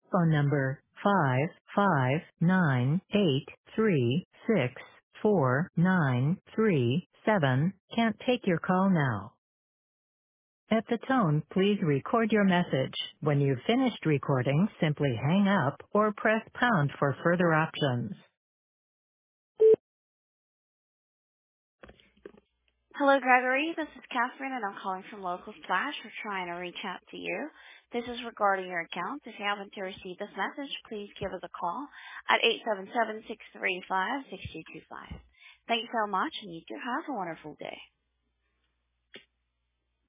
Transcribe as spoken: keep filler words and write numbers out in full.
phone number five five nine eight three six four nine three seven can't take your call now. At the tone, please record your message. When you've finished recording, simply hang up or press pound for further options. Hello, Gregory. This is Catherine, and I'm calling from Local Splash. We're trying to reach out to you. This is regarding your account. If you happen to receive this message, please give us a call at eight seven seven, six three five, six two two five. Thank you so much, and you do have a wonderful day.